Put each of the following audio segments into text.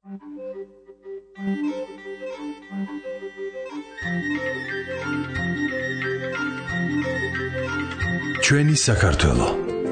ჩვენი საქართველო.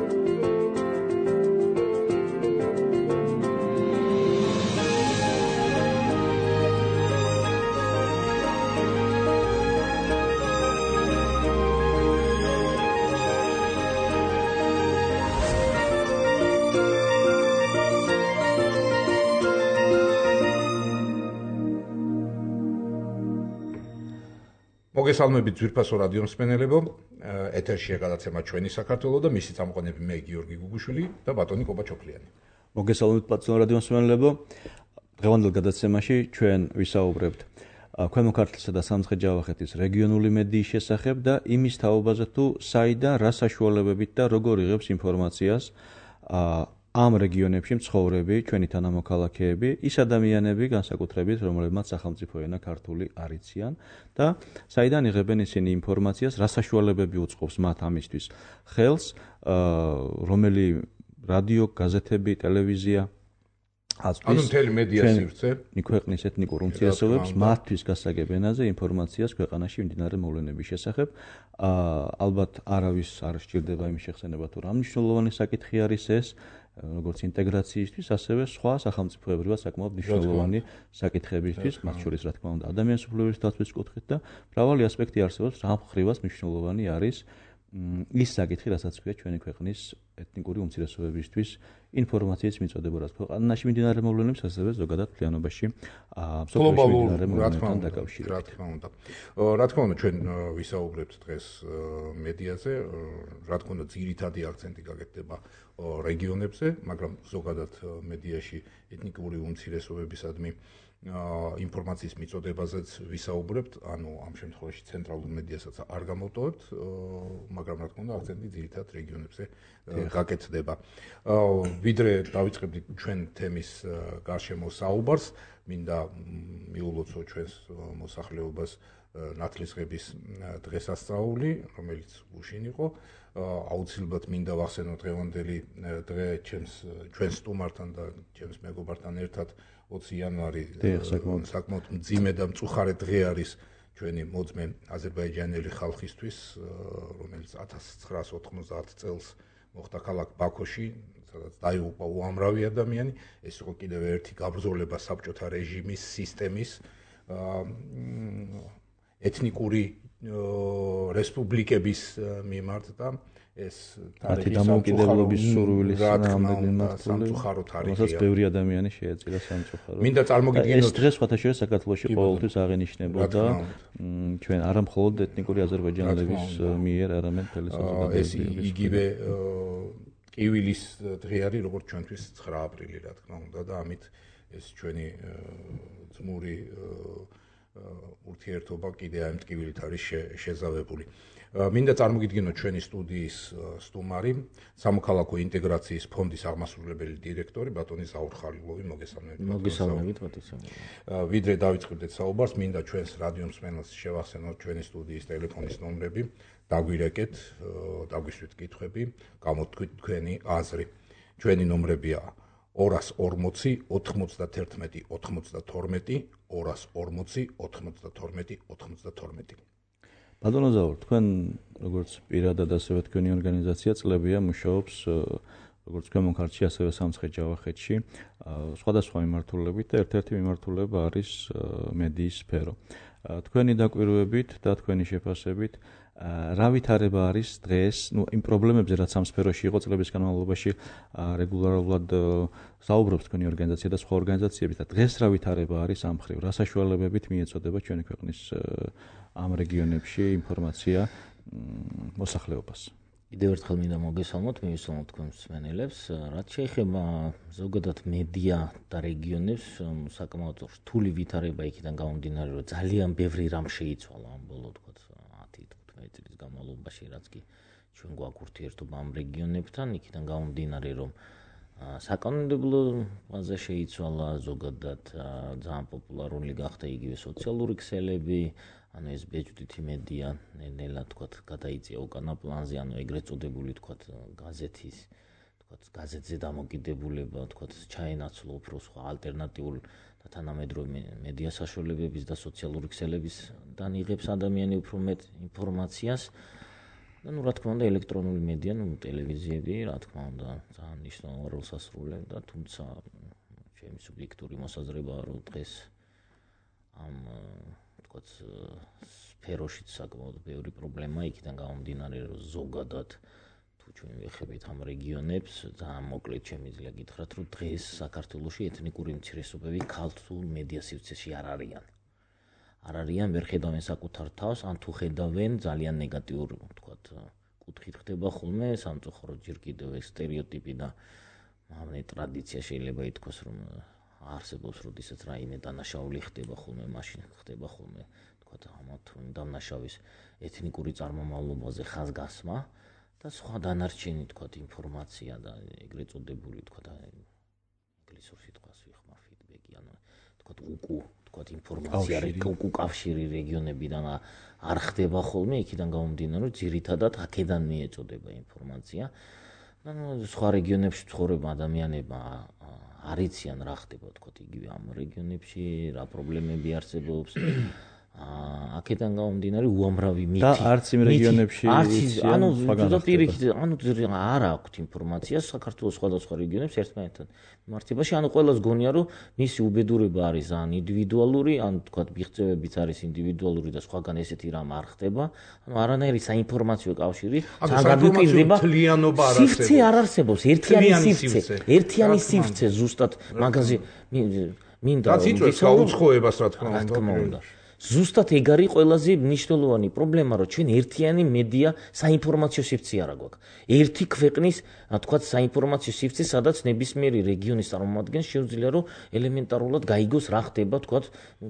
მოგესალმებით ძვირფასო რადიო მსმენელებო, ეთერშია გადაცემა ჩვენი საქართველო და მისი წამყვანები მე გიორგი გუგუშვილი და ბატონი კობაჩოფლიანი. მოგესალმებით პატიო რადიო მსმენელებო, დღევანდელ გადაცემაში ჩვენ ვისაუბრებთ ქვემო ქართლისა და სამცხე-ჯავახეთის რეგიონული მედიის შესახებ და იმის თაობაზე თუ საიდან რა საშუალებებით და როგორ იღებს ინფორმაციას ამ რეგიონებში მცხოვრები ჩვენი თანამოქალაქეები, ის ადამიანები განსაკუთრებით, რომლებმაც სახელმწიფო ენა ქართული არ იციან და საიდან იღებენ ისინი ინფორმაციას, რა საშუალებები უწყობს მათ ამისთვის ხელს, რომელი რადიო, გაზეთები, ტელევიზია ანუ მთელი მედია სივრცე ქვეყნის ეთნიკურ უმცირესობებს მათთვის გასაგებ ენაზე ინფორმაციას ქვეყანაში მიმდინარე მოვლენების შესახებ. ალბათ არავის არ სჭირდება იმის შეხსენება თუ რა მნიშვნელოვანი საკითხი არის ეს, როგორც ინტეგრაციისთვის, ასევე სხვა სახელმწიფოებრივად საკმაოდ მნიშვნელოვანი საკითხებისთვის, მათ შორის რა თქმა უნდა ადამიანის უფლებების დაცვის კუთხით და მრავალი ასპექტი არსებობს, რა მხრივაც მნიშვნელოვანი არის ის საკითხი, რასაც ქვია ჩვენი ქვეყნის ეთნიკური უმცირესობებისთვის ინფორმაციის მიწოდება, რაც ქვეყანაში მიმდინარე მოვლენებს, ასევე ზოგადად მთლიანობაში მსოფლიოში მიმდინარე მოვლენებთან დაკავშირებით. რა თქმა უნდა, ჩვენ ვისაუბრებთ დღეს მედიაზე, რა თქმა უნდა, ძირითადი აქცენტი გაკეთდება რეგიონებზე, მაგრამ ზოგადად მედიაში ეთნიკური უმცირესობებისადმი ინფორმაციის მიწოდებაზეც ვისაუბრებთ, ანუ ამ შემთხვევაში ცენტრალურ მედიასაც არ გამოვტოვებთ, მაგრამ რა თქმა უნდა, აქცენტი ძირითადად რეგიონებზე გაკეთდება. ვიდრე დავიწყებდით ჩვენ თემის გარშემო საუბარს, მინდა მიულოცო ჩვენს მოსახლეობას ნათლისღების დღესასწაული, რომელიც გუშინ იყო. აუცილებლად მინდა ვახსენო დღევანდელი დღე ჩვენ სტუმართან და ჩემს მეგობართან ერთად 20 იანვარი საკმაოდ მძიმე და მწუხარე დღე არის ჩვენი მოძმე აზერბაიჯანელი ხალხისთვის, რომელიც 1990 წელს მოხდა ქალაქ ბაქოში, სადაც დაიღუპა უამრავი ადამიანი. ეს იყო კიდევ ერთი გაბრძოლება საბჭოთა რეჟიმის სისტემის ეთნიკური რესპუბლიკების მიმართ და ეს თარიღი დამოუკიდებლობის სურვილის სამწუხარო თარიღია. რასაც ბევრი ადამიანი შეეწირა სამწუხაროდ. მინდა წარმოგიდგენოთ, ეს დღე სხვათა შორის საქართველოში ყოველთვის აღენიშნებოდა ჩვენ არა მხოლოდ ეთნიკური აზერბაიჯანელების მიერ, არამედ მთელი საზოგადოების. ეს იგივე კივილის დღე არის, როგორც ჩვენთვის 9 აპრილი, რა თქმა უნდა, და ამით ეს ჩვენი ძმური ურთიერთობა კიდე ამ ტკივილით არის შეზავებული. მინდა წარმოგიდგენოთ ჩვენი სტუდიის სტუმარი, სამოქალაქო ინტეგრაციის ფონდის აღმასრულებელი დირექტორი ბატონი ზაურ ხალილოვი. მოგესალმებით ბატონო. ვიდრე დავიწყებდეთ საუბარს, მინდა ჩვენს რადიო მსმენელს შევახსენოთ ჩვენი სტუდიის ტელეფონის ნომრები, დაგვირეკეთ, დაგვისვით კითხვები, გამოთქვით თქვენი აზრი. ჩვენი ნომრებია 240 91 92 240 92 92. ბატონო ზაურ, თქვენ როგორც პირადად ასევე თქვენი ორგანიზაცია წლებია მუშაობს როგორც ქვემო ქართლში, ასევე სამცხე-ჯავახეთში სხვადასხვა მიმართულებით და ერთ-ერთი მიმართულება არის მედიის სფერო. თქვენი დაკვირვებით და თქვენი შეფასებით რა ვითარება არის დღეს, იმ პრობლემებზე, რაც ამ სფეროში იყო წლების განმავლობაში რეგულარულად საუბრობს თქვენი ორგანიზაცია და სხვა ორგანიზაციები და დღეს რა ვითარება არის ამ მხრივ, რა საშუალებებით მიეწოდება ჩვენი ქვეყნის ამ რეგიონებში ინფორმაცია მოსახლეობას. კიდევ ერთხელ მინდა მოგესალმოთ, მივისალმოთ თქვენ მსმენელებს. რაც შეეხება ზოგადად მედია და რეგიონებს, საკმაოდ რთული ვითარება იქიდან გამომდინარე, რომ ძალიან ბევრი რამ შეიცვალა ამ ბოლო 10-15 წლის განმავლობაში, რაც კი ჩვენ გვაქვს ურთიერთობა ამ რეგიონებთან, იქიდან გამომდინარე, რომ საკანონმდებლო ფაზა შეიცვალა, ზოგადად ძალიან პოპულარული გახდა იგივე სოციალური ქსელები, ანუ ეს ბეჭდვითი მედია ნელა თქვათ გადაიწია უკანა პლანზე, ანუ ეგრეთ წოდებული თქვათ გაზეთის თქვათ გაზეთზე დამოკიდებულება, თქვათ ჩაენაცვლა უფრო სხვა ალტერნატიულ და თანამედროვე მედია საშუალებების და სოციალური ქსელებისგან იღებს ადამიანი უფრო მეტ ინფორმაციას. და რა თქმა უნდა ელექტრონული მედია, ტელევიზიები, რა თქმა უნდა, ძალიან მნიშვნელოვან როლს ასრულებდა, თუმცა ჩემი სუბიექტური მოსაზრებაა, რომ დღეს ამ თქვათ სფეროშიც საკმაოდ ბევრი პრობლემაა, იქიდან გამომდინარე, რომ ზოგადად თუ ჩვენ ვეხებით ამ რეგიონებს, ძალიან მოკლედ შემიძლია გითხრათ, რომ დღეს საქართველოში ეთნიკური უმცირესობები ქართულ მედია სივრცეში არ არიან. არ არიან, ვერ ხედავენ საკუთარ თავს, ან თუ ხედავენ ძალიან ნეგატიურ, თქვათ, კუთხით ხდება ხოლმე სამწუხაროდ ჯერ კიდევ ეს სტერეოტიპი და ამნე ტრადიცია შეიძლება ითქვას, რომ არსებობს, როდესაც რაიმე დანაშაული ხდება ხოლმე, მაშინ ხდება ხოლმე, თქვათ, ამათ დამნაშავის ეთნიკური წარმომავლობაზე ხაზგასმა და სხვა დანარჩენი, თქვათ, ინფორმაცია და ეგრეთ წოდებული, თქვათ, ინგლისურ სიტყვას ვიხმარ ფიდბექი, ანუ თქვათ, თქვათ ინფორმაცია უკავშირი რეგიონებიდან არ ხდება ხოლმე, იქიდან გამომდინარე, რომ ძირითადად აქედან მიეწოდება ინფორმაცია. და სხვა რეგიონებში ცხოვრება ადამიანებმა არ იციან რა ხდება, თქვათ, იგივე ამ რეგიონებში, რა პრობლემები არსებობს. აქედან გამომდინარე უამრავი მითი. და არც იმ რეგიონებში იციან, ანუ პირიქით, ანუ არ აქვთ ინფორმაცია საქართველოს სხვადასხვა რეგიონებს ერთმანეთთან მიმართებაში, ანუ ყველას გონია, რომ მისი უბედურება არის ან ინდივიდუალური, ან თქვათ, მიღწევებიც არის ინდივიდუალური და სხვაგან ესეთი რამ არ ხდება. ანუ არანაირი საინფორმაციო კავშირი ძალიან გადმოკვირდება. სივრცე არ არსებობს, ერთიანი სივრცე ზუსტად მაგაზე მინდა გაუცხოებას რა თქმა უნდა. ზუსტად ეგ არის ყველაზე მნიშვნელოვანი პრობლემა, რომ ჩვენ ერთიანი მედია საინფორმაციო სივრცე არ აქვს. ერთი ქვეყნის, თქვათ, საინფორმაციო სივრცე, სადაც nebismieri რეგიონის წარმომადგენლს შეუძლია, რომ ელემენტარულად გაიგოს რა ხდება, თქვათ,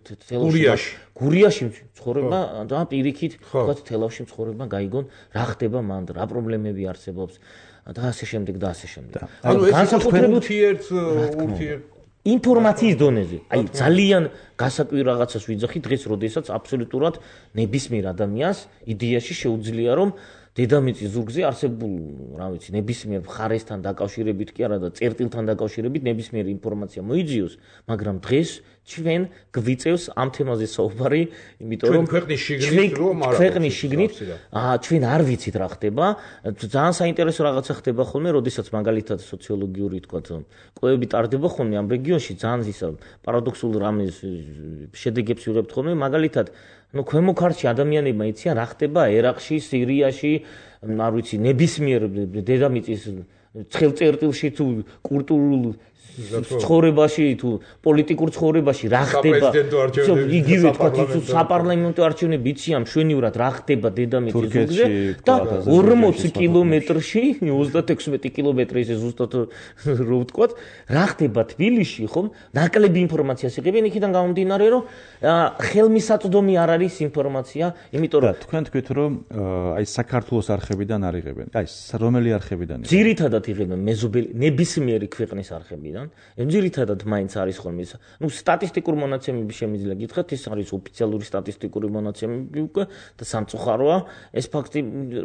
გურიაში ცხოვრება და პირიქით, თქვათ, თელავში ცხოვრება გაიგონ რა ხდება მან, რა პრობლემები არსებობს და ასე შემდეგ და ასე შემდეგ. ანუ ეს განსაკუთრებით ინფორმაციის დონეზე. აი ძალიან გასაკვირი რაღაცას ვიძახი დღეს, როდესაც აბსოლუტურად nebismier ადამიანს იდეაში შეუძლია, რომ დედამიწის ზურგზე არსებულ, რა ვიცი, nebismier მხარესთან დაკავშირებით კი არა და წერტილთან დაკავშირებით nebismier ინფორმაცია მოიძიოს, მაგრამ დღეს ჩვენ გვიწევს ამ თემაზე საუბარი, იმიტომ რომ ქვეყნის შიგნით ჩვენ არ ვიცით რა ხდება. ძალიან საინტერესო რაღაცა ხდება ხოლმე, როდესაც მაგალითად სოციოლოგიური, თქვათ, კვლევები ტარდება ხოლმე ამ რეგიონში, ძალიან ისა პარადოქსულ რამეს შედეგებს ვიღებთ ხოლმე, მაგალითად ქვემო ქართლში ადამიანებმა იციან რა ხდება ერაყში, სირიაში, არ ვიცი, nebismier დედამიწის ცხელწერტილში თუ კულტურულ ცხოვრებაში თუ პოლიტიკურ ცხოვრებაში რა ხდება. იგივე თქვათ, საპარლამენტო არჩევნები იციან მშვენივრად რა ხდება დედამიწის ზურგზე და 40 კილომეტრში, 36 კილომეტრი ესე ზუსტად რო ვთქვათ, რა ხდება თბილისში, ხომ? ნაკლები ინფორმაციას იღებენ, იქიდან გამომდინარე, რომ ხელმისაწვდომი არ არის ინფორმაცია, იმიტომ რომ თქვენ თქვით, რომ აი საქართველოს არხებიდან არ იღებენ. აი რომელი არხებიდან იღებენ? ძირითადად იღებენ მეზობელი nebismieri ქვეყნის არხებიდან. ძირითადად მაინც არის ხოლმე ის. ნუ სტატისტიკურ მონაცემები შემიძლია გითხრათ, ეს არის ოფიციალური სტატისტიკური მონაცემები უკვე და სამწუხაროა ეს ფაქტი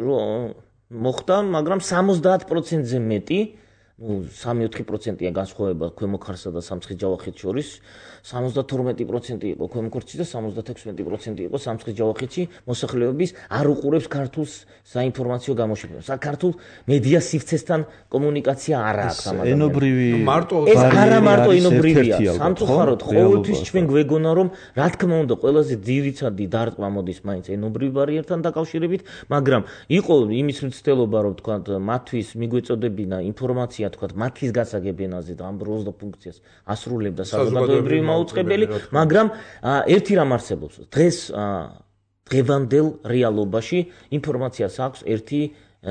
მოხდა, მაგრამ 70%-ზე მეტი, 3-4%-ია განსხვავება ქვემო ქართლსა და სამცხე-ჯავახეთს შორის, 72% იყო ქვემო ქართლში და 76% იყო სამცხე-ჯავახეთში მოსახლეობის არ უყურებს ქართულს საინფორმაციო გამოშვებას. საქართველოს მედია სივრცესთან კომუნიკაცია არ აქვს ამაზე. ენობრივი ეს არა მარტო ენობრივია. სამწუხაროდ ყოველთვის ჩვენ გვეგონა, რომ რა თქმა უნდა ყველაზე ძირითადი დარტყმა მოდის მაინც ენობრივ ბარიერთან დაკავშირებით, მაგრამ იყო იმის მცდელობა, რომ თქვა მათთვის მიგვეწოდებინა ინფორმაცია, თქვა მათის გასაგებ ენაზე და ამ როლს და ფუნქციას ასრულებდა საზოგადოებრივი მაუწყებელი, მაგრამ ერთი რამ არსებობს. დღეს დღევანდელ რეალობაში ინფორმაციას აქვს ერთი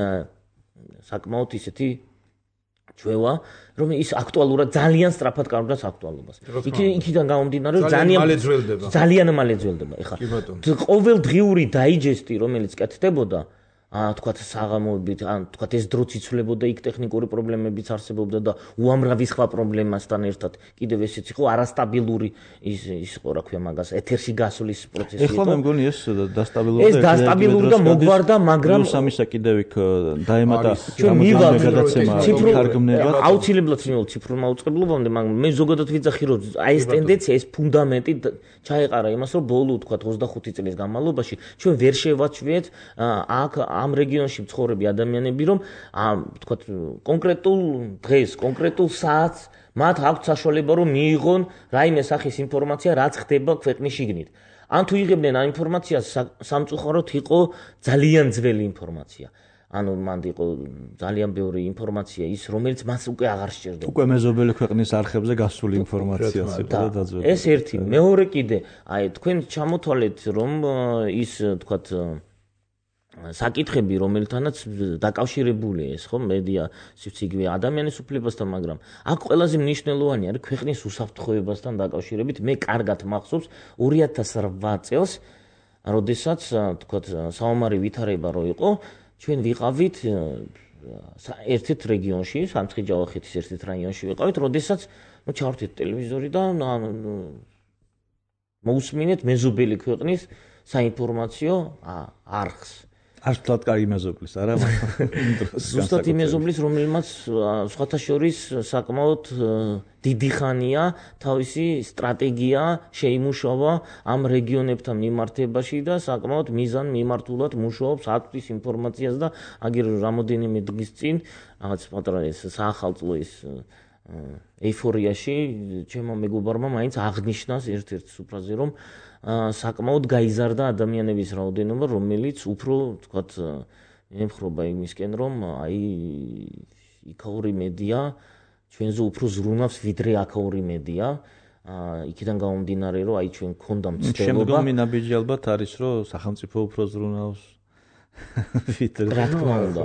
საკმაოდ ისეთი ჩვევა, რომ ის აქტუალურად ძალიან სწრაფად კარგავს აქტუალობას. იქიდან გამომდინარე, რომ ძალიან მალე ძველდება. ეხლა ყოველდღიური დაიჯესტი, რომელიც კეთდებოდა, თქვათ საღამოებით, თქვათ ეს დროც იცვლებოდა, იქ ტექნიკური პრობლემებიც არსებობდა და უამრავი სხვა პრობლემასთან ერთად კიდევ ესეც იყო არასტაბილური ის იყო, რა ქვია მაგას, ეთერში გასვლის პროცესი იყო. ეხლა მე მგონი ეს დასტაბილურდა. ეს დასტაბილურდა, მოგვარდა, მაგრამ სამისა კიდევ იქ დაემატა ჩვენ მივალ გადაცემა თარგმნებად. აუცილებლად მივალ ციფრულ მაუწყებლობამდე, მაგრამ მე ზოგადად ვიცახი, რომ აი ეს ტენდენცია, ეს ფუნდამენტი ჩაეყარა იმას, რომ ბოლო თქვათ 25 წლის განმავლობაში ჩვენ ვერ შევაჩვიეთ აქ ამ რეგიონში მცხოვრები ადამიანები, რომ თქვათ კონკრეტულ დღეს, კონკრეტულ საათს მათ აქვთ საშუალება, რომ მიიღონ რაიმე სახის ინფორმაცია, რაც ხდება ქვეყნის შიგნით. ან თუ იღებდნენ ამ ინფორმაციას, სამწუხაროდ იყო ძალიან ძველი ინფორმაცია. ანუ მანდ იყო ძალიან ბევრი ინფორმაცია ის, რომელიც მას უკვე აღარ სჭირდება. უკვე მეზობელი ქვეყნის არხებზე გასული ინფორმაციას იყო და დაძველდა. ეს ერთი, მეორე კიდე, აი თქვენ ჩამოთვალეთ, რომ ის თქვათ საკითხები, რომელთანაც დაკავშირებულია ეს, ხო, მედია სივრცეიგივე ადამიანის უფლებასთან, მაგრამ აქ ყველაზე მნიშვნელოვანი არის ქვეყნის უსაფრთხოებასთან დაკავშირებით. მე კარგად მახსოვს 2008 წელს, როდესაც თქვათ საომარი ვითარება რო იყო, ჩვენ ვიყავით ერთ-ერთ რეგიონში, სამცხე-ჯავახეთის ერთ-ერთ რაიონში ვიყავით, როდესაც ჩავერთეთ ტელევიზორი და მოусმინეთ მეზობელი ქვეყნის საინფორმაციო არხს. არც თლად კარგი მეზობლის, არა, მაგრამ ზუსტად იმ მეზობლის, რომელმაც სხვათა შორის საკმაოდ დიდი ხანია თავისი სტრატეგია შეიმუშავა ამ რეგიონებთან მიმართებაში და საკმაოდ მიზანმიმართულად მუშაობს, აწვდის ინფორმაციას და აგერ რამოდენიმე დღის წინ რაღაც პატარა ეს საახალწლო ის ეიფორიაში ჩემო მეგობარმა მაინც აღნიშნას ერთ-ერთ სუფრაზე, რომ საკმაოდ გაიზარდა ადამიანების რაოდენობა, რომელიც უფრო, თქვათ, ემხრობა იმისკენ, რომ აი იქაური მედია ჩვენზე უფრო ზრუნავს, ვიდრე აქაური მედია. იქიდან გამომდინარე, რომ აი ჩვენ გქონდა მცდელობა. შემდგომი ნაბიჯი ალბათ არის, რომ სახელმწიფო უფრო ზრუნავს. რა თქმა უნდა.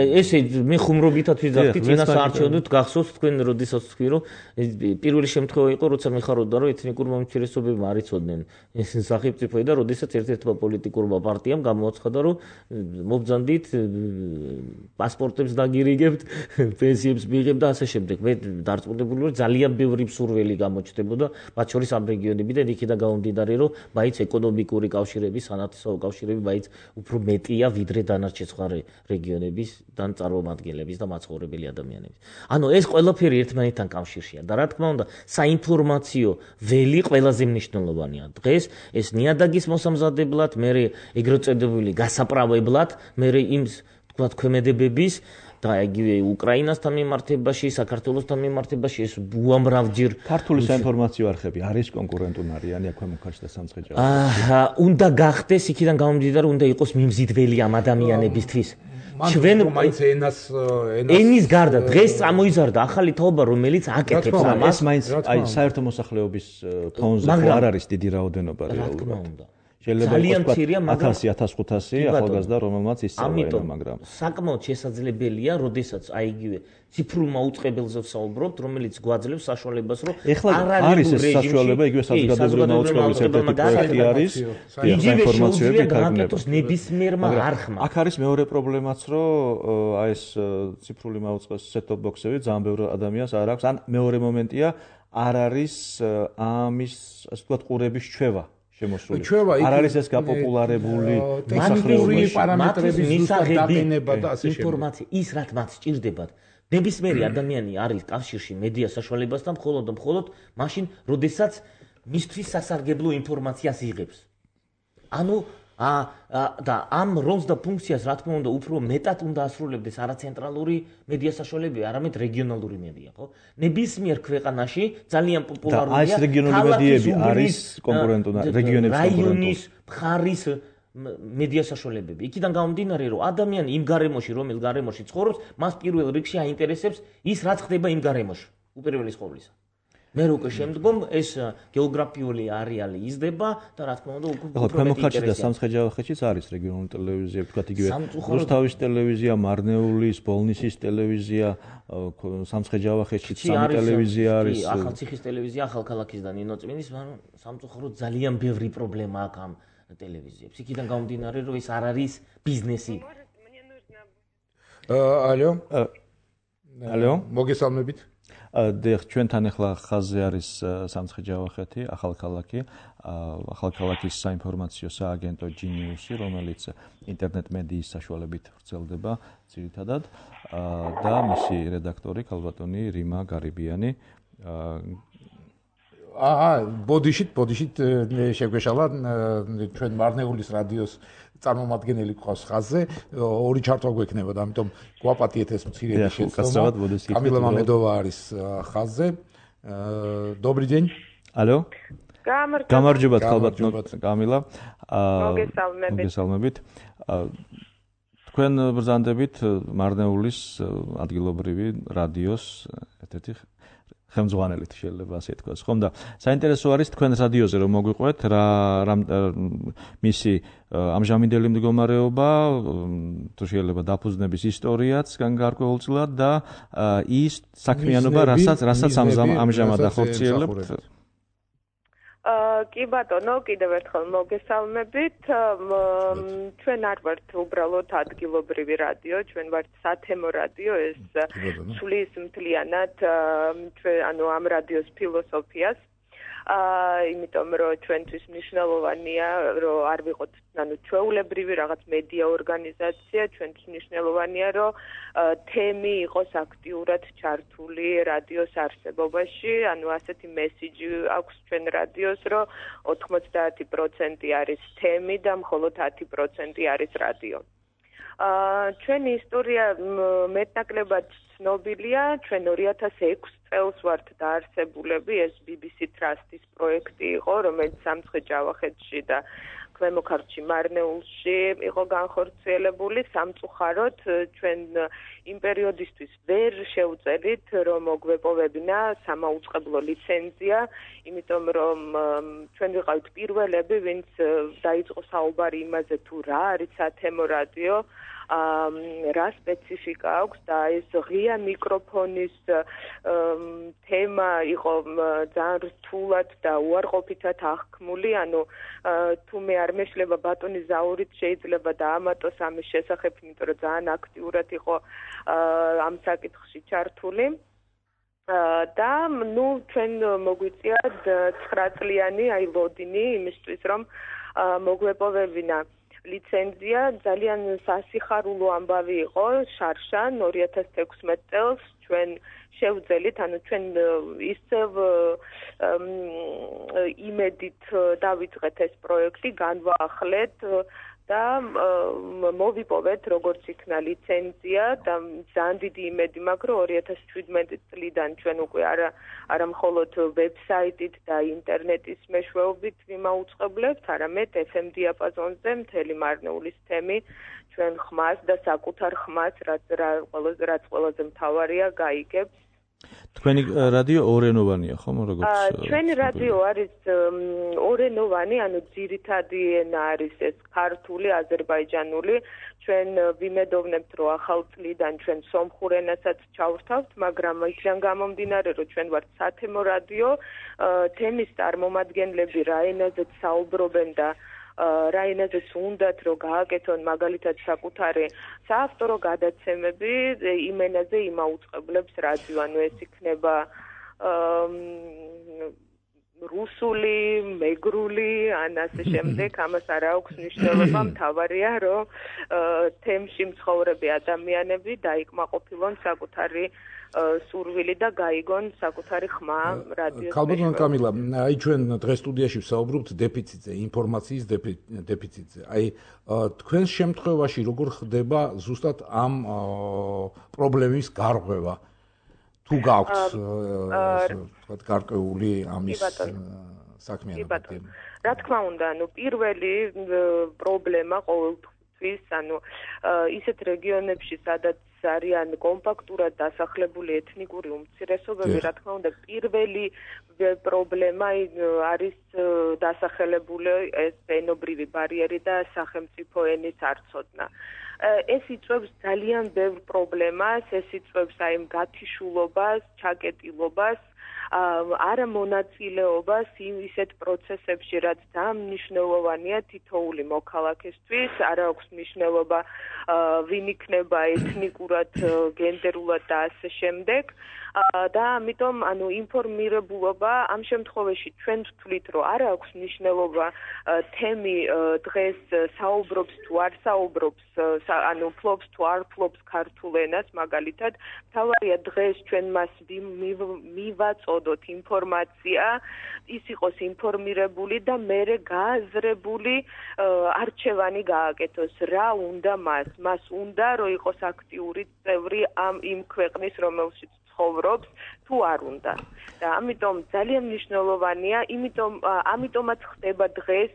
მე ხუმრობითად ვიზახდი, წინას არჩევნით გახსოვთ თქვენ, როდესაც თქვი, რომ პირველი შემთხვევა იყო, როცა მიხარობდა, რომ ეთნიკურმა უმცირესობებმა არ იცოდნენ ეს სახელმწიფო და როდესაც ერთ-ერთმა პოლიტიკურმა პარტიამ გამოაცხადა, რომ მობრძანდით პასპორტებს დაგირიგებთ, პენსიებს მიიღებთ და ასე შემდეგ. მე დარწმუნებული ვარ, ძალიან ბევრი მსურველი გამოჩნდებოდა, მათ შორის ამ რეგიონებიდან, იქიდან გამომდინარე, რომ მაინც ეკონომიკური კავშირები, სანათლისმცემლო კავშირები მაინც უფრო მეტია ვიდრე დანარჩენ სხვა რეგიონების და წარმომადგენლების და მაცხოვრებელი ადამიანების. ანუ ეს ყველაფერი ერთმანეთთან კავშირშია და რა თქმა უნდა, საინფორმაციო ველი ყველაზე მნიშვნელოვანია. დღეს ეს ნიადაგის მოსამზადებლად, მე ეგრეთ წოდებული გასაправებლად, მე იმ თქვათ ქვემედებების და იგივე უკრაინასთან მიმართებაში, საქართველოსთან მიმართებაში ეს უამრავჯერ ქართული საინფორმაციო არხები არის კონკურენტუნარიანი აქ ქვემოქართლ და სამცხე-ჯავახეთში. უნდა გახდეს იქიდან გამომდინარე, უნდა იყოს მიმზიდველი ამ ადამიანებისთვის. ჩვენ მაინც ენის გარდა დღეს წამოიზარდა ახალი თაობა, რომელიც აკეთებს ამას. ეს მაინც აი საერთო მოსახლეობის ფონზე არ არის დიდი რაოდენობა რეალურად. ძალიან მცირეა, მაგრამ 1000-1500 ახალგაზრდა, რომელმაც ისწავლა, მაგრამ საკმაოდ შესაძლებელია, როდესაც აი იგივე ციფრულ მაუწყებელზე ვსაუბრობთ, რომელიც გვაძლევს საშუალებას, რომ არის ეს საშუალება, იგივე საზოგადოებრივი მაუწყებლის ერთ-ერთი პროექტი არის, ინფორმაციები გაკეთოს ნებისმიერმა არხმა. აქ არის მეორე პრობლემაც, რომ აი ეს ციფრული მაუწყებლის set-top box-ები ძალიან ბევრი ადამიანს არ აქვს, ან მეორე მომენტია, არ არის ამის, ასე ვთქვათ, ყურების ჩვევა. არ არის ეს გაპოპულარებული ტექნიკური პარამეტრების ზუსტად დაყენება და ასე შემდეგ. ინფორმაცია ის რაც მათ სჭირდებათ. ნებისმიერი ადამიანი არის კავშირში მედია საშუალებასთან მხოლოდ მაშინ, როდესაც მისთვის სასარგებლო ინფორმაციას იღებს. ანუ და ამ როლს და ფუნქციას რა თქმა უნდა უფრო მეტად უნდა ასრულებდეს არა ცენტრალური მედია საშუალებები, არამედ რეგიონალური მედია, ხო? ნებისმიერ ქვეყანაში ძალიან პოპულარულია. და ეს რეგიონული მედიები არის კონკურენტული რეგიონების რაიონის მხარის მედია საშუალებები. იქიდან გამომდინარე, რომ ადამიანი იმ გარემოში, რომელ გარემოში ცხოვრობს, მას პირველ რიგში აინტერესებს ის, რაც ხდება იმ გარემოში, უპირველეს ყოვლისა. მე უკვე შემდგომ ეს გეოგრაფიული არეალი იზრდება და რა თქმა უნდა უკვე ქვემოქართლში და სამცხე-ჯავახეთშიც არის რეგიონული ტელევიზია, თქვათ იგივე რუსთავის ტელევიზია, მარნეულის, ბოლნისის ტელევიზია, სამცხე-ჯავახეთშიც სამი ტელევიზია არის. ახალციხის ტელევიზია, ახალქალაქის და ნინოწმინდის, მაგრამ სამწუხაროდ ძალიან ბევრი პრობლემა აქვს ამ ტელევიზიებს. იქიდან გამომდინარე, რომ ეს არ არის ბიზნესი. ალო მოგესალმებით. დიახ, ჩვენთან ახლა ხაზზე არის სამცხე-ჯავახეთი, ახალქალაქი, ახალქალაქის საინფორმაციო სააგენტო Genius-ი, რომელიც ინტერნეტ მედიის საშუალებით ვრცელდება ძირითადად და მისი რედაქტორი ქალბატონი რიმა გარიბიანი. ბოდიშით შეგვეშალა ჩვენ მარნეულის რადიოს წარმომადგენელი ყავს ხაზზე, ორი ჩართვა გვექნება და ამიტომ გვაპატიეთ ეს მცირედი შეცდომა. კამილა მამედოვა არის ხაზზე. Добрый день. ალო. გამარჯობათ ქალბატონო კამილა. მოგესალმებით. თქვენ ბრძანდებით მარნეულის ადგილობრივი რადიოს ერთ-ერთი ხელმძღვანელით შეიძლება ასე თქვას, ხომ და საინტერესო არის თქვენ რადიოზე რომ მოგვიყვეთ რა მისი ამჟამინდელი მდგომარეობა, თუ შეიძლება დაფუძნების ისტორიაც გარკვეულწილად და ის საქმიანობა, რასაც ამჟამად ახორციელებთ. კი ბატონო, კიდევ ერთხელ მოგესალმებით. ჩვენ არ ვართ უბრალოდ ადგილობრივი რადიო, ჩვენ ვართ სათემო რადიო, ეს სulis მთლიანად ანუ ამ რადიოს ფილოსოფიას. იმიტომ რომ ჩვენთვის მნიშვნელოვანია რომ არ ვიყოთ ანუ ჩვეულებრივი რაღაც მედია ორგანიზაცია, ჩვენთვის მნიშვნელოვანია რომ თემი იყოს აქტიურად ჩართული რადიოს არსებობაში, ანუ ასეთი მესიჯი აქვს ჩვენ რადიოს რომ 90% არის თემი და მხოლოდ 10% არის რადიო. ჩვენი ისტორია მეტნაკლებად ცნობილია, ჩვენ 2006 წელს ვართ დაარსებულები, ეს BBC Trust-ის პროექტი იყო, რომელიც სამცხე-ჯავახეთში და ქვემო ქართლში მარნეულში იყო განხორციელებული. სამწუხაროდ ჩვენ იმ პერიოდისთვის ვერ შევწერით, რომ მოგვეპოვებინა სამაუწყებლო ლიცენზია, იმიტომ რომ ჩვენ ვიყავით პირველები, ვინც დაიწყო საუბარი იმაზე თუ რა არის სათემო რადიო, რა სპეციფიკა აქვს და ეს ღია მიკროფონის თემა იყო ძალიან რთულად და უარყოფითად აღქმული, ანუ თუ მე არ მეშლება ბატონი ზაურით შეიძლება დაამატოს ამის შესახებ, იმიტომ რომ ძალიან აქტიურად იყო ამ საკითხში ჩართული. და ჩვენ მოგვიწია 9 წლიანი აი ლოდინი იმისთვის რომ მოგვეპოვებინა ლიცენზია. ძალიან სასიხარულო ამბავი იყო შარშან 2016 წელს ჩვენ შევძელით, ანუ ჩვენ ისევ იმედით დავიწყეთ ეს პროექტი, განვაახლეთ და მოვიპოვეთ როგორც იქნა ლიცენზია და ძალიან დიდი იმედი მაქვს რომ 2017 წლიდან ჩვენ უკვე არა მხოლოდ ვებსაიტით და ინტერნეტის მეშვეობით ვიმაუწყებლებთ, არამედ FM დიაპაზონზე მთელი მარნეულის თემი ჩვენ ხმას და საკუთარ ხმას რაც ყველაზე მთავარია გაიგებს. თქვენი რადიო ორენოვანია, ხომ, როგორც? ჩვენი რადიო არის ორენოვანი, ანუ ძირითადი ენა არის ეს ქართული, აზერბაიჯანული. ჩვენ ვიმედოვნებთ, რომ ახალ წლიდან ჩვენ სომხურ ენასაც ჩავრთავთ, მაგრამ იქიდან გამომდინარე, რომ ჩვენ ვართ სათემო რადიო, თემის წარმომადგენლები რა ენაზეც საუბრობენ და რა ენაზეც უნდათ რომ გააკეთონ მაგალითად საკუთარი საავტორო გადაცემები, იმ ენაზე იმაუწყებლებს რადიო, ანუ ეს იქნება რუსული, მეგრული, ან ასე შემდეგ, ამას არ აქვს მნიშვნელობა, მთავარია რომ თემში მცხოვრები ადამიანები დაიკმაყოფილონ საკუთარი სურვილი და გაიგონ საკუთარი ხმა რადიოს. ქალბატონო კამილა, აი ჩვენ დღეს სტუდიაში ვსაუბრობთ დეფიციტზე, ინფორმაციის დეფიციტზე. აი თქვენს შემთხვევაში როგორ ხდება ზუსტად ამ პრობლემის გარღვევა? თუ გაქვთ ვთქვათ გარკვეული ამის საქმიანობა? რა თქმა უნდა, ანუ პირველი პრობლემა ყოველთვის, ანუ ისეთ რეგიონებში, სადაც არიან კომპაქტურად დასახლებული ეთნიკური უმცირესობები, რა თქმა უნდა, პირველი პრობლემა არის დასახელებული ეს ენობრივი ბარიერი და სახელმწიფო ენის არცოდნა. ეს იწვევს ძალიან ბევრ პრობლემას, ეს იწვევს აი გათიშულობას, ჩაკეტილობას, არა მონაწილეობას ისეთ პროცესებში, რაც ძალიან მნიშვნელოვანია თითოეული მოქალაქისთვის, არა აქვს მნიშვნელობა ვინ იქნება ეთნიკურად, გენდერულად და ასე შემდეგ. და ამიტომ ინფორმირებულობა ამ შემთხვევაში ჩვენ ვთვლით, რომ არა აქვს მნიშვნელობა თემი დღეს საუბრობს თუ არ საუბრობს, ფლობს თუ არ ფლობს ქართულ ენას, მაგალითად, თავარია დღეს ჩვენ მას მივაწოდოთ ინფორმაცია, ის იყოს ინფორმირებული და მერე გააზრებული არჩევანი გააკეთოს, რა უნდა მას უნდა რომ იყოს აქტიური წევრი იმ ქვეყნის, რომელშიც ცხოვრობს, თუ არ უნდა. და ამიტომ ძალიან მნიშვნელოვანია, ამიტომაც ხდება დღეს,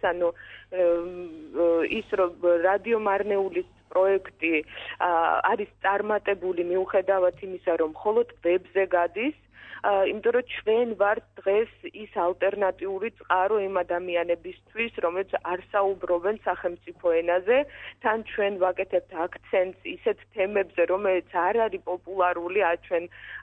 ის რომ რადიო მარნეულის პროექტი არის წარმატებული მიუხედავად იმისა, რომ მხოლოდ ვებზე გადის, იმიტომ რომ ჩვენ ვართ დღეს ის ალტერნატიული წყარო იმ ადამიანებისთვის, რომელიც არ საუბრობენ სახელმწიფო ენაზე, თან ჩვენ ვაკეთებთ აქცენტს ისეთ თემებზე, რომელიც არ არის პოპულარული, ჩვენ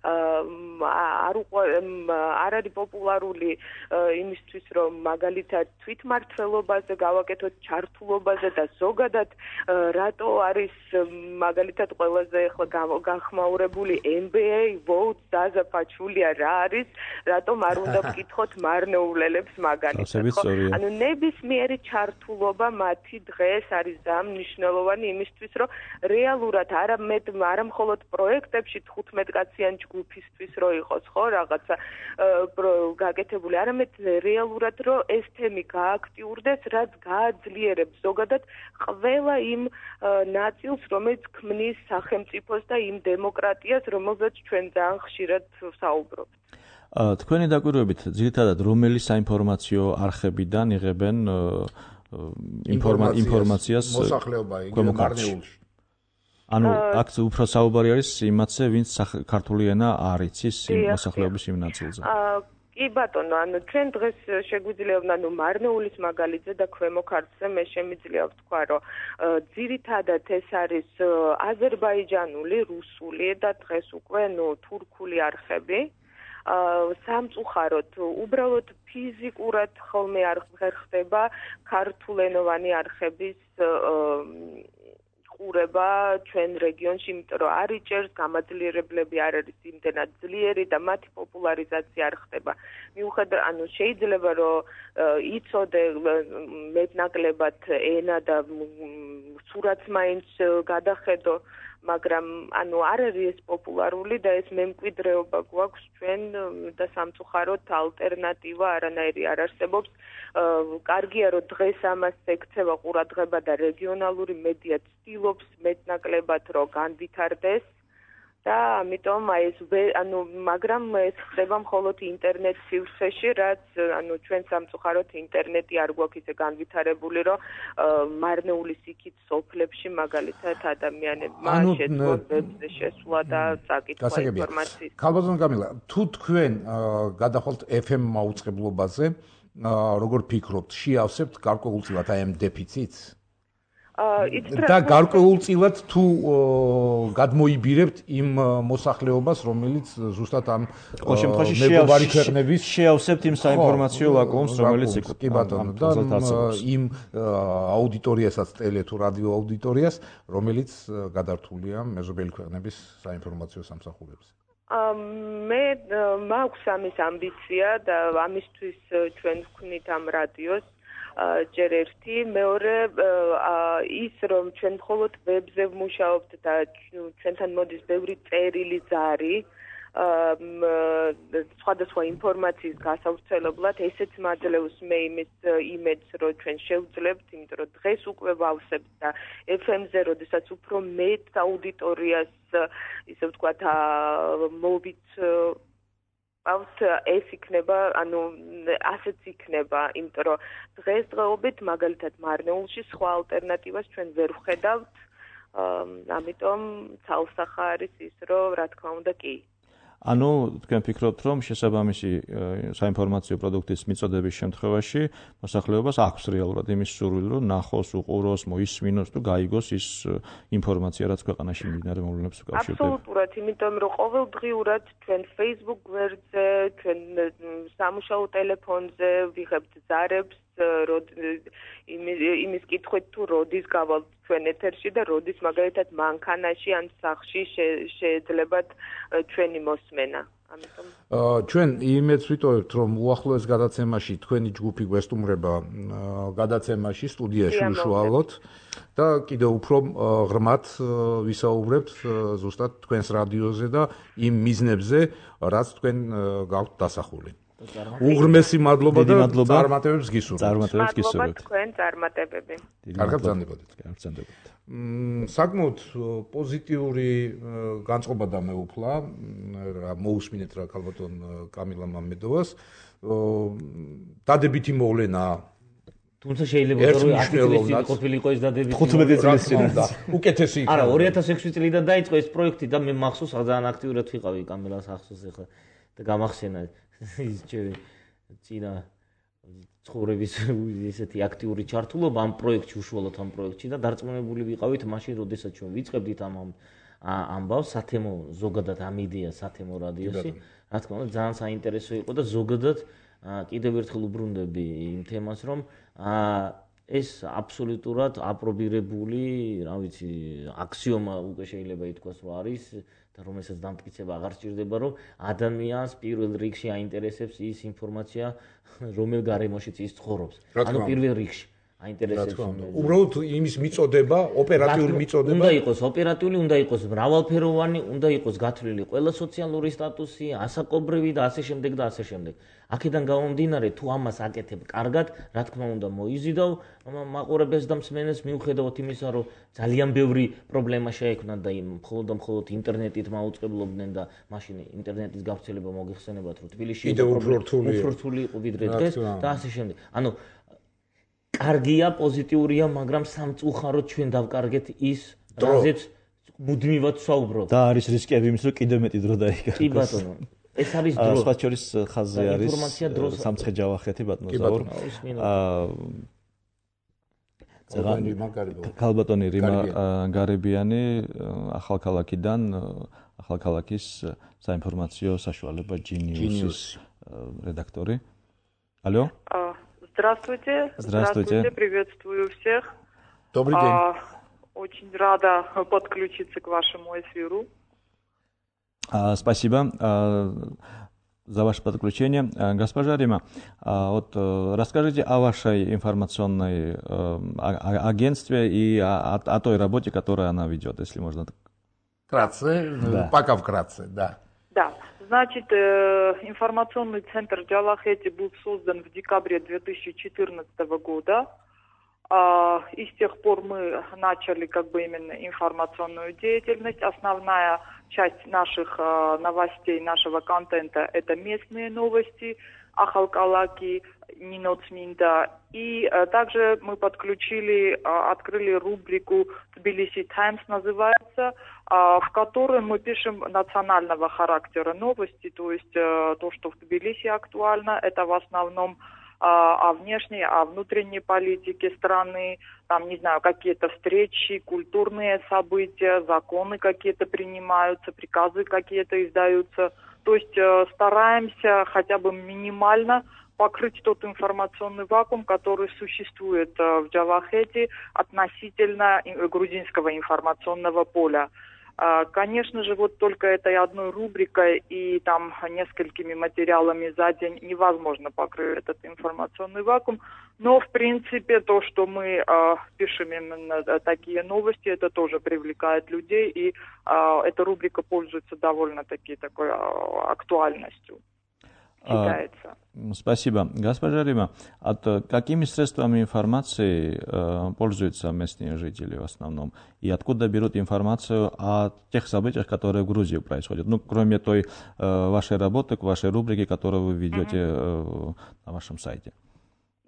არ არის პოპულარული იმისთვის, რომ მაგალითად თვითმმართველობაზე გავაკეთოთ, ჩართულობაზე და ზოგადად რატო არის მაგალითად ყველაზე გახმაურებული NBA votes დაზაფაჩულია რა არის, რატომ არ უნდა ვკითხოთ მარნეულელებს მაგალითად, ხო? ნებისმიერი ჩართულობა მათი დღეს არის ძალიან მნიშვნელოვანი იმისთვის, რომ რეალურად არა მხოლოდ პროექტებში 15 კაციან ჯგუფისთვის რო იყოს, ხო, რაღაცა გაკეთებული, არამედ რეალურად რომ ეს თემი გააქტიურდეს, რაც გააძლიერებს ზოგადად ყველა იმ ნაწილს, რომელიც ქმნის სახელმწიფოს და იმ დემოკრატიას, რომელზეც ჩვენ ძალიან ხშირად საუბრობთ. თქვენი დაკვირვებით, ძირითადად რომელი საინფორმაციო არხებიდან იღებენ ინფორმაციას ქვემო ქართლში? აქ უფრო საუბარი არის იმათზე, ვინც ქართული ენა არ იცის მოსახლეობის იმ ნაწილზე. კი ბატონო, ჩვენ დღეს შეგვიძლია მარნეულის მაგალითზე და ქვემო ქართლზე მე შემიძლია ვთქვა, რომ ძირითადად ეს არის აზერბაიჯანული, რუსული და დღეს უკვე თურქული არხები. სამწუხაროდ უბრალოდ ფიზიკურად ხოლმე არ ხდება ქართულენოვანი არხების ყურება ჩვენ რეგიონში, იმიტომ რომ არ იჭერს, გამაძლიერებლები არ არის იმდენად ძლიერი და მათი პოპულარიზაცია არ ხდება. მიუხედავად, შეიძლება რომ იცოდე მეტნაკლებად ენა და სურათს მაინც გადახედო, მაგრამ არ არის ეს პოპულარული და ეს მემკვიდრეობა გვაქვს ჩვენ და სამწუხაროდ ალტერნატივა არანაირი არ არსებობს. კარგია რომ დღეს ამას ექცევა ყურადღება და რეგიონალური მედია ცდილობს მეტნაკლებად რომ განვითარდეს და ამიტომ მაგრამ ეს ხდება მხოლოდ ინტერნეტ სივრცეში, რაც ჩვენ სამწუხაროდ ინტერნეტი არ გვაქვს ისე განვითარებული, რომ მარნეულის იქით სოფლებში მაგალითად ადამიანებმა შეძლონ ვებზე შესვლა და საკითხვა ინფორმაციის. ქალბატონ გამილა, თუ თქვენ გადახვალთ FM მაუწყებლობაზე, როგორ ფიქრობთ, შეავსებთ გარკვეულწილად აი ამ დეფიციტს? და გარკვეულწილად თუ გადმოიბირებთ იმ მოსახლეობას, რომელიც ზუსტად ამ მეგობარი ქვეყნების შეავსებთ იმ საინფორმაციო ვაკუუმს, რომელიც ეკუთვნის. კი ბატონო, და იმ აუდიტორიასაც, ტელე თუ რადიო აუდიტორიას, რომელიც გადართულია მეზობელი ქვეყნების საინფორმაციო სამსახურებზე. მე მაქვს ამის ამბიცია და ამისთვის ჩვენ ვქნით ამ რადიოს. ჯერ ერთი, მეორე ის რომ ჩვენ მხოლოდ ვებზე ვმუშაობთ და ჩვენთან მოდის ბევრი წერილი ზარი სხვადასხვა ინფორმაციის გასავრცელებლად, ესეც მაძლევს მე იმის იმედს, რომ ჩვენ შევძლებთ, იმიტომ რომ დღეს უკვე ვავსებთ და FM-ზე, როდესაც უფრო მეტ აუდიტორიას, ისე ვთქვათ, მოვით ეს იქნება, ასეც იქნება, იმიტომ რომ დღესდღეობით მაგალითად მარნეულში სხვა ალტერნატივას ჩვენ ვერ ვხედავთ, ამიტომ ცალსახა არის ის, რომ რა თქმა უნდა კი. ანუ თქვენ ფიქრობთ, რომ შესაბამისი საინფორმაციო პროდუქტის მიწოდების შემთხვევაში მოსახლეობას აქვს რეალურად იმის სურვილი, რომ ნახოს, უყუროს, მოისმინოს თუ გაიგოს ის ინფორმაცია, რაც ქვეყანაში მიმდინარე მოვლენებს უკავშირდება. აბსოლუტურად, იმიტომ რომ ყოველდღიურად ჩვენ Facebook გვერდზე, ჩვენ სამუშაო ტელეფონზე ვიღებთ ზარებს იმის კითხვით თუ როდის გავალთ ჩვენ ეთერში და როდის მაგალითად მანქანაში ან სახლში შეეძლებათ ჩვენი მოსმენა. ამიტომ ჩვენ იმედს ვიტოვებთ, რომ უახლოეს გადაცემაში თქვენი ჯგუფი გვესტუმრება გადაცემაში სტუდიაში უშუალოდ და კიდევ უფრო ღრმად ვისაუბრებთ ზუსტად თქვენს რადიოზე და იმ მიზნებზე, რაც თქვენ გაქვთ დასახული. უღრმესი მადლობა და წარმატებებს გისურვებთ. წარმატებებს გისურვებთ. თქვენ წარმატებები. კარგად ბრძანდებოდეთ. საკმაოდ პოზიტიური განწყობა დამეუფლა, რა მოусმინეთ რა ქალბატონ კამილა მამედოვას. დადებითი მოვლენა. თუმცა შეიძლება რომ 10 წლის წინ ყოფილიყო ეს დადებითი 15 წლის წინ და უკეთესი იქნება. არა 2006 წლიდან დაიწყო ეს პროექტი და მე მახსოვს ძალიან აქტიურად ვიყავი კამილას ახსოვს ახლა და გამახსენა ის ჩემი წინა ცხოვრების ესეთი აქტიური ჩართულობა ამ პროექტში უშუალოდ ამ პროექტში და დარწმუნებული ვიყავით მაშინ როდესაც ჩვენ ვიწყებდით ამ ამბავს სათემო ზოგადად ამ იდეას სათემო რადიოსი რა თქმა უნდა ძალიან საინტერესო იყო და ზოგადად კიდევ ერთხელ უბრუნდები იმ თემას რომ ეს აბსოლუტურად აპრობირებული რა ვიცი აქსიომა უკვე შეიძლება ითქვას რომ არის და რომელსაც დამტკიცება აღარ სჭირდება რომ ადამიანს პირველ რიგში აინტერესებს ის ინფორმაცია რომელ გარემოშიც ის ცხოვრობს ანუ პირველ რიგში აინტერესებს უბრალოდ იმის მიწოდება ოპერატიული მიწოდება უნდა იყოს ოპერატიული უნდა იყოს მრავალფეროვანი უნდა იყოს გათვლილი ყველა სოციალური სტატუსი ასაკობრივი და ასე შემდეგ და ასე შემდეგ აქედან გამომდინარე თუ ამას აკეთებ კარგად რა თქმა უნდა მოიზიდავ მაყურებელს და მსმენელს მიუხედავად იმისა რომ ძალიან ბევრი პრობლემა შეექმნათ და მხოლოდ ინტერნეტით მაუწყებლობდნენ და მაშინ ინტერნეტის გავრცელება მოგეხსენებათ რომ თბილისში უფრო რთული იყო ვიდრე დღეს და ასე შემდეგ ანუ კარგია პოზიტიურია მაგრამ სამწუხაროდ ჩვენ დავკარგეთ ის რაზეც მუდმივად საუბრობთ და არის რისკები იმის რომ კიდევ მეტი დრო დაიგოს კი ბატონო ეს არის დრო სხვა შორის ხაზზე არის სამცხე ჯავახეთი ბატონო ზაურ ქალბატონი რიმა გარებიანი ახალქალაქიდან ახალქალაქის საინფორმაციო საშუალება Genius редакторы. Алло. Здравствуйте. Здравствуйте. Приветствую всех. Добрый день. Очень рада подключиться к вашему эфиру. Спасибо за ваше подключение. Госпожа Рима, вот расскажите о вашей информационной агентстве и о той работе, которую она ведет, если можно. Вкратце, да. Пока вкратце, да. Да. Значит, информационный центр Джалахети был создан в декабре 2014 года. И с тех пор мы начали именно информационную деятельность. Основная часть наших новостей, нашего контента – это местные новости, Ахалкалаки, Ниноцминда. И также мы открыли рубрику «Тбилиси Таймс» называется, в которой мы пишем национального характера новости, то есть то, что в Тбилиси актуально, это в основном о внешней, о внутренней политике страны, там, не знаю, какие-то встречи, культурные события, законы какие-то принимаются, приказы какие-то издаются. То есть стараемся хотя бы минимально покрыть тот информационный вакуум, который существует в Джавахете относительно грузинского информационного поля. Конечно же, вот только этой одной рубрикой и там несколькими материалами за день невозможно покрыть этот информационный вакуум. Но, в принципе, то, что мы пишем именно такие новости, это тоже привлекает людей, и эта рубрика пользуется довольно-таки такой актуальностью. Считается. Спасибо. Госпожа Рима, какими средствами информации пользуются местные жители в основном? И откуда берут информацию о тех событиях, которые в Грузии происходят? Ну, кроме той вашей работы, вашей рубрики, которую вы ведете на вашем сайте.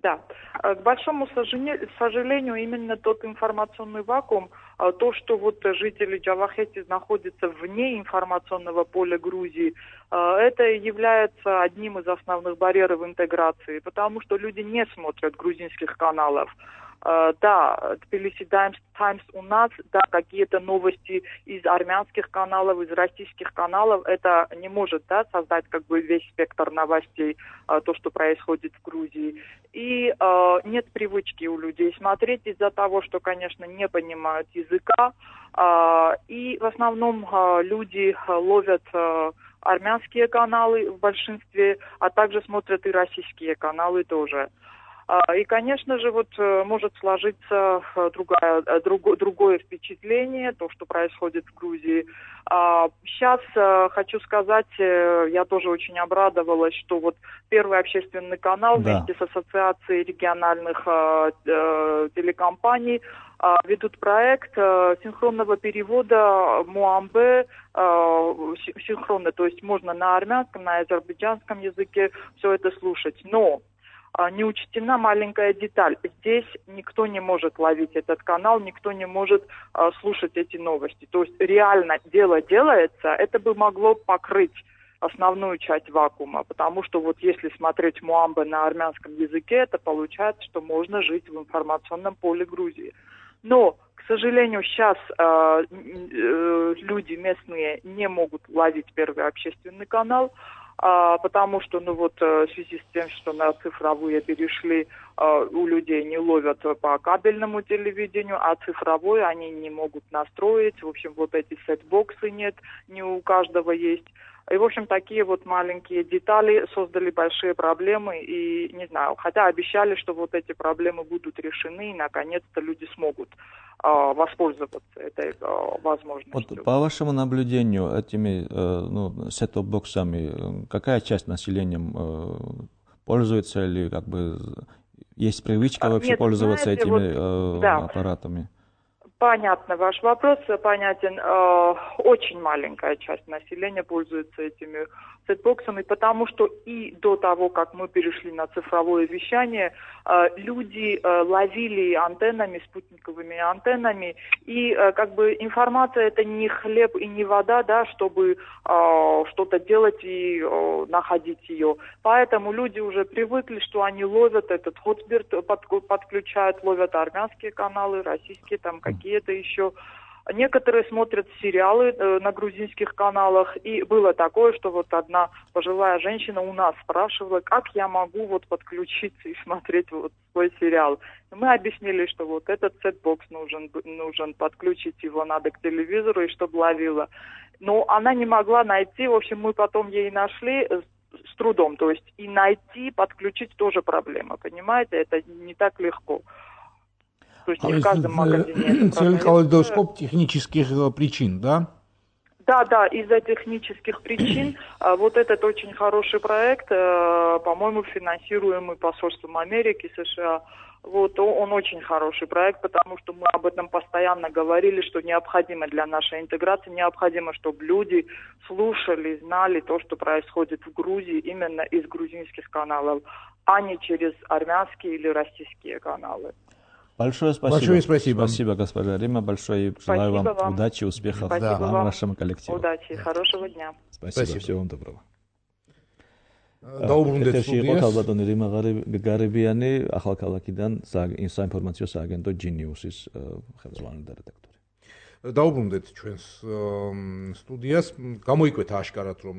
Да, к большому сожалению, именно тот информационный вакуум, то, что вот жители Джавахети находятся вне информационного поля Грузии, это является одним из основных барьеров интеграции, потому что люди не смотрят грузинских каналов. Да, Тбилиси Таймс у нас, да, какие-то новости из армянских каналов, из российских каналов, это не может, да, создать как бы весь спектр новостей, то, что происходит в Грузии. И нет привычки у людей смотреть из-за того, что, конечно, не понимают языка, и в основном люди ловят армянские каналы в большинстве, а также смотрят и российские каналы тоже. И, конечно же, вот может сложиться другое впечатление, то, что происходит в Грузии. Сейчас хочу сказать, я тоже очень обрадовалась, что вот Первый общественный канал вместе с Ассоциацией региональных телекомпаний ведут проект синхронного перевода Муамбе, синхронно, то есть можно на армянском, на азербайджанском языке все это слушать. Но не учтена маленькая деталь. Здесь никто не может ловить этот канал, никто не может слушать эти новости. То есть реально дело делается, это бы могло покрыть основную часть вакуума, потому что вот если смотреть Муамбе на армянском языке, это получается, что можно жить в информационном поле Грузии. Но, к сожалению, сейчас люди местные не могут ловить Первый общественный канал, потому что, в связи с тем, что на цифровые перешли, у людей не ловят по кабельному телевидению, а цифровой они не могут настроить. В общем, вот эти сет-боксы нет, не у каждого есть. И, в общем, такие вот маленькие детали создали большие проблемы. И, не знаю, хотя обещали, что вот эти проблемы будут решены, и, наконец-то, люди смогут воспользоваться этой возможностью. Вот, по вашему наблюдению, этими сет-топ-боксами, какая часть населения пользуется или как бы есть привычка вообще пользоваться этими аппаратами? Понятно, ваш вопрос понятен. Очень маленькая часть населения пользуется этими сетбоксами, потому что и до того, как мы перешли на цифровое вещание, люди ловили антеннами, спутниковыми антеннами, и как бы информация это не хлеб и не вода, да, чтобы что-то делать и находить ее. Поэтому люди уже привыкли, что они ловят этот хотсбирт, подключают, ловят армянские каналы, российские там какие-то еще. Некоторые смотрят сериалы на грузинских каналах, и было такое, что вот одна пожилая женщина у нас спрашивала, как я могу вот подключиться и смотреть вот свой сериал. И мы объяснили, что вот этот сет-бокс нужен подключить его надо к телевизору, и чтобы ловила. Но она не могла найти, в общем, мы потом ей нашли с трудом, то есть и найти, подключить тоже проблема, понимаете, это не так легко. То есть не в каждом магазине. Целый калейдоскоп технических причин, да? Да, из-за технических причин. Вот этот очень хороший проект, по-моему, финансируемый посольством Америки, США. Вот он очень хороший проект, потому что мы об этом постоянно говорили, что необходимо для нашей интеграции, необходимо, чтобы люди слушали, знали то, что происходит в Грузии именно из грузинских каналов, а не через армянские или российские каналы. Большое спасибо. Большое спасибо. Спасибо, госпожа Рима. Большое желаю вам удачи, успехов в вашем коллективе. Удачи, хорошего дня. Спасибо, всего вам доброго. დაუბრუნდეთ სტუდიას. ალბათ რიმა გარებიანი ახალქალაქიდან საინფორმაციო სააგენტო Genius-ის ხელმძღვანელი და რედაქტორი. დაუბრუნდეთ ჩვენს სტუდიას. გამოიკვეთა აშკარად, რომ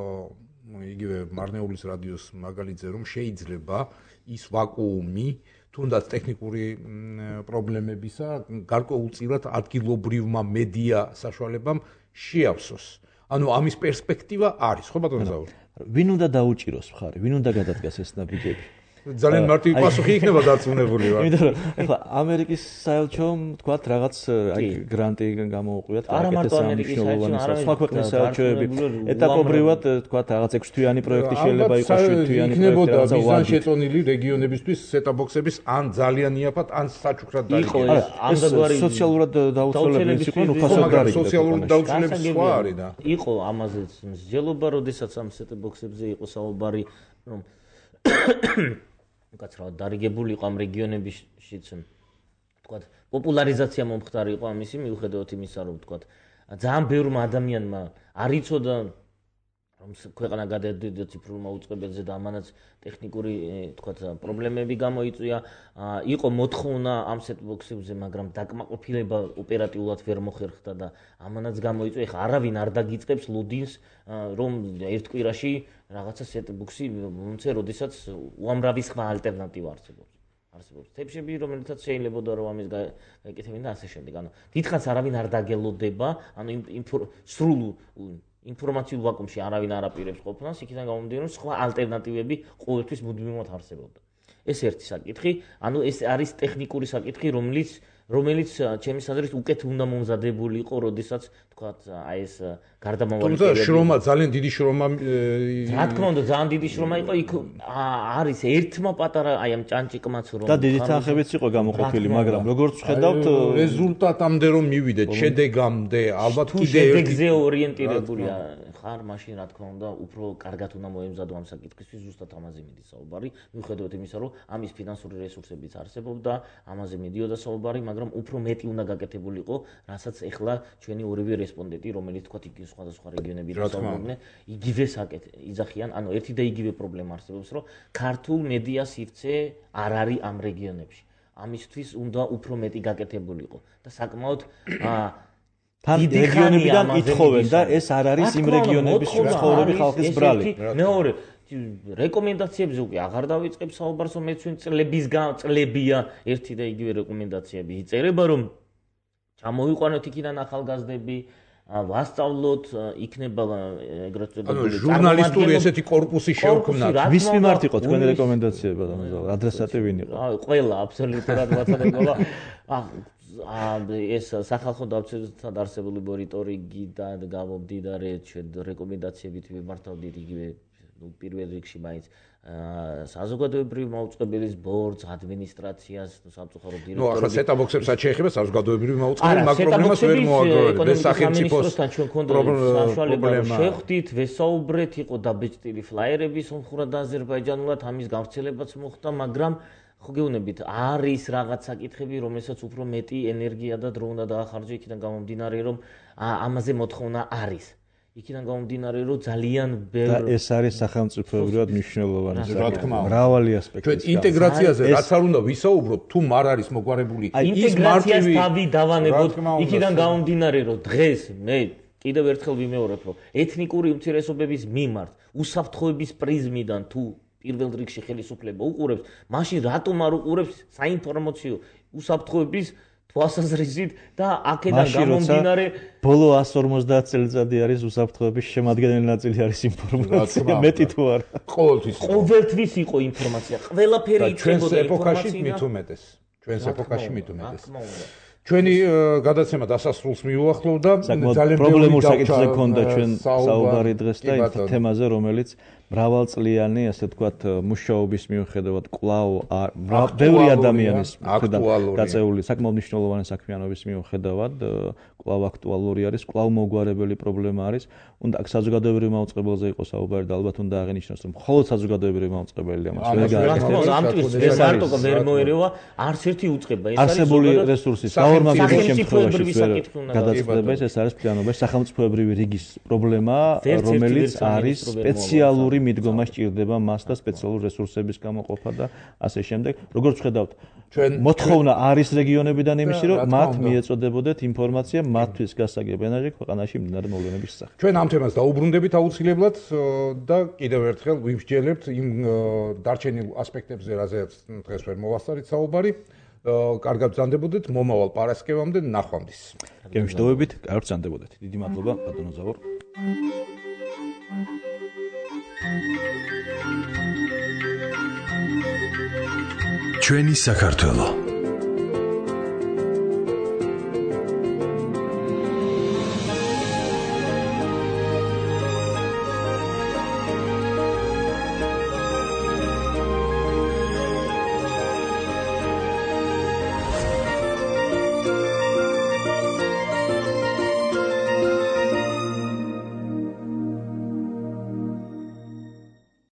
იგივე მარნეულის რადიოს მაგალითზე, რომ შეიძლება ის ვაკუუმი თუნდაც ტექნიკური პრობლემებისა გარკვეულწილად ადგილობრივმა მედია საშუალებამ შეავსოს. ანუ ამის პერსპექტივა არის, ხო ბატონო ზაური? ვინ უნდა დაუჭიროს მხარი, ვინ უნდა გადადგას ეს ნაბიჯები? ძალიან მარტივი პასუხი იქნება დარწმუნებული ვარ. იმიტომ რომ ახლა ამერიკის საელჩომ თქვათ რაღაც გრანტი გამოუყიათ არამარტო ამერიკის საელჩომ, სხვა ქვეყნის საელჩოები ეტაპობრივად თქვათ რაღაც 6 თვიანი პროექტი შეიძლება იყოს 7 თვიანი პროექტი რაღაცა მიზან შეწონილი რეგიონებისთვის სეტაპ-ბოქსების ან ძალიან იაფად ან საჩუქრად დაიგებს. ამგვარი სოციალურად დაუცველებელი იყვნენ უფასოდ დაიგებს. სოციალური დაუცველების სხვა არის და იყო ამაზეც მსჯელობა, როდესაც ამ სეტაპ-ბოქსებზე იყო საუბარი, რომ უკაცრავად დარიგებული იყო ამ რეგიონებშიც თქვათ პოპულარიზაცია მომხდარი იყო ამისი მიუხედავად იმისა რომ თქვათ ძალიან ბევრმა ადამიანმა არ იცოდა რომ ქვეყანა გადადიოდა ციფრულმა უწყებელზე და ამანაც ტექნიკური თქვათ პრობლემები გამოიწვია იყო მოთხოვნა ამ სეტბოქსებზე მაგრამ დაკმაყოფილება ოპერატიულად ვერ მოხერხდა და ამანაც გამოიწვია ეხლა არავინ არ დაგიწყებს ლოდინს რომ ერთ კვირაში რაღაცა სეტბოქსი მომცე როდესაც უამრავი სხვა ალტერნატივა არსებობს თეფშები რომელთაც შეიძლებოდა რომ ამის გაეკეთებინა და ასე შემდეგ ანუ დიდხანს არავინ არ დაგელოდება ანუ სრულ ინფორმაციულ ვაკუუმში არავინ არ აპირებს ყოფნას იქიდან გამომდინარე რომ სხვა ალტერნატივები ყოველთვის მუდმივად არსებობდა ეს ერთი საკითხი ანუ ეს არის ტექნიკური საკითხი რომელიც ჩემის აზრით უკეთ უნდა მომზადებული იყო როდესაც თქვათ აი ეს გარდამავალი თუმცა შრომა ძალიან დიდი შრომა რა თქმა უნდა ძალიან დიდი შრომა იყო იქ არის ერთმა პატარა აი ამ ჭანჭიკმაც რომ და დიდი თანხებიც იყო გამოყოფილი მაგრამ როგორც ვხედავთ რეზულტატამდე რომ მივიდეთ შედეგამდე ალბათ კიდე შედეგზე ორიენტირებულია ხარ მაშინ რა თქმა უნდა უფრო კარგად უნდა მოემზადო ამ საკითხისთვის ზუსტად ამაზე მიდის საუბარი მიუხედავად იმისა რომ ამის ფინანსური რესურსებიც არსებობდა ამაზე მიდიოდა საუბარი მაგრამ უფრო მეტი უნდა გაკეთებულიყო რასაც ეხლა ჩვენი ორივე რესპონდენტი რომელიც თქვათ იგი სხვადასხვა რეგიონებიდან საუბრობდნენ იგივე იძახიან ანუ ერთი და იგივე პრობლემა არსებობს რომ ქართულ მედია სივრცე არ არის ამ რეგიონებში ამისთვის უნდა უფრო მეტი გაკეთებულიყო და საკმაოდ დიდი რეგიონებიდან ითხოვენ და ეს არ არის იმ რეგიონების ცხოვრები ხალხის ბრალი მეორე რეკომენდაციებზე უკვე აღარ დავიწყებ საუბარს რომ მეცვენ წლებია ერთი და იგივე რეკომენდაციები იწერება რომ ჩამოვიყვანოთ იქიდან ახალგაზრდები ვასწავლოთ იქნება ეგრეთ წოდებული ჟურნალისტური ესეთი კორპუსი შევქმნათ ვის მიმართ იყო თქვენი რეკომენდაციები ბატონო ადრესატი ვინ იყო ყველა აბსოლუტურად მათანებოა ეს სახალხო დავწერთან არსებული მონიტორინგი და გამომდინარე რეკომენდაციებით მიმართავდით იგივე პირველ რიგში მაინც საზოგადოებრივი მაუწყებელის ბორდს, ადმინისტრაციას, სამწუხაროდ დირექტორებს. ნუ ახლა სეტაბოქსებსაც შეეხება საზოგადოებრივი მაუწყებელი, მაგ პრობლემას ვერ მოაგროვებთ. ეს სახელმწიფოს პრობლემა. შევხვდით, ვესაუბრეთ, იყო დაბეჭდილი ფლაიერები სომხურად და აზერბაიჯანულად, ამის გავრცელებაც მოხდა, მაგრამ ხო გეუბნებით, არის რაღაც საკითხები, რომელსაც უფრო მეტი ენერგია და დრო უნდა დაახარჯო, იქიდან გამომდინარე, რომ ამაზე მოთხოვნა არის. იქიდან გამომდინარე რომ ძალიან ბევრი და ეს არის სახელმწიფოებრივად მნიშვნელოვანი მრავალი ასპექტი. ჩვენ ინტეგრაციაზე რაც არ უნდა ვისაუბროთ, თუ არ არის მოგვარებული ის მარტივი თავი დავანებოთ, იქიდან გამომდინარე რომ დღეს მე კიდევ ერთხელ ვიმეორებ, რომ ეთნიკური უმცირესობების მიმართ უსაფრთხოების პრიზმიდან თუ პირველ რიგში ხელისუფლება უყურებს, მაშინ რატომ არ უყურებს საინფორმაციო უსაფრთხოების თვალსაზრისით და აქედან გამომდინარე ბოლო 150 წელიწადი არის უსაფრთხოების შემადგენელი ნაწილი არის ინფორმაცია მეტი თუ არა ყოველთვის იყო ინფორმაცია ყველაფერი ჩვენს ეპოქაში მით უმეტეს ჩვენი გადაცემა დასასრულს მიუახლოვდა ძალიან პრობლემურ საკითხზე ქონდა ჩვენ საუბარი დღეს და იმ თემაზე რომელიც მრავალწლიანი ასე ვთქვათ მუშაობის მიუხედავად კვლავ ბევრი ადამიანის დაწეული საკმაოდ მნიშვნელოვანი საქმიანობის მიუხედავად კვლავ აქტუალური არის კვლავ მოგვარებელი პრობლემა არის უნდა აქ საზოგადოებრივი მაუწყებელზე იყოს საუბარი და ალბათ უნდა აღინიშნოს რომ მხოლოდ საზოგადოებრივი მაუწყებელია მას ვერ გააკეთებს ამთვის ეს არტო ვერ მოერევა არც ერთი უწყება ეს არის არსებული რესურსის საორმაგებრივ შემთხვევაში გადაწყდება ეს არის ფლიანობა სახელმწიფოებრივი რიგის პრობლემა რომელიც არის სპეციალური მიდგომა სჭირდება მას და სპეციალური რესურსების გამოყოფა და ასე შემდეგ. როგორც ვხედავთ, მოთხოვნა არის რეგიონებიდან იმისი, რომ მათ მიეწოდებოდეთ ინფორმაცია მათთვის გასაგებ ენაჟი ქვეყანაში მიმდინარე მოვლენების შესახებ. ჩვენ ამ თემას დაუბრუნდებით აუცილებლად და კიდევ ერთხელ ვიმსჯელებთ იმ დარჩენილ ასპექტებზე, რაზეც დღეს ვერ მოვასწარით საუბარი. კარგად ბრძანდებოდეთ მომავალ პარასკევამდე ნახვამდის. გემშვიდობებით, კარგად ბრძანდებოდეთ. დიდი მადლობა ბატონო ზავორ. ჩვენი საქართველო